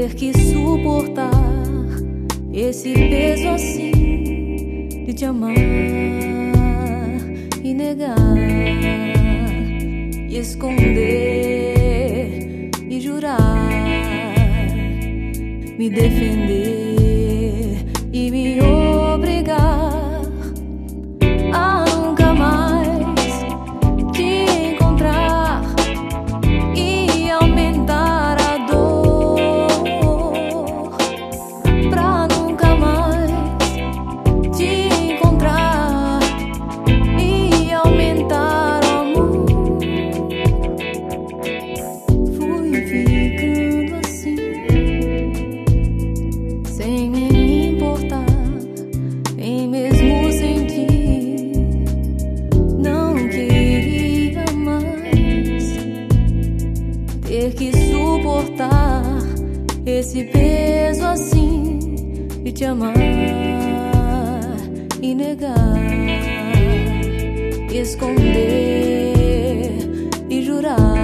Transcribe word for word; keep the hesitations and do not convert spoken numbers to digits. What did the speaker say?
ter que suportar esse peso assim de te amar e negar, e esconder e jurar, me defender e me obrigar a nunca mais te encontrar e aumentar a dor, pra nunca mais te encontrar e aumentar o amor. Fui ficando assim, sem me importar, nem mesmo sentir. Não queria mais ter que suportar esse peso assim de te amar e negar, esconder e jurar,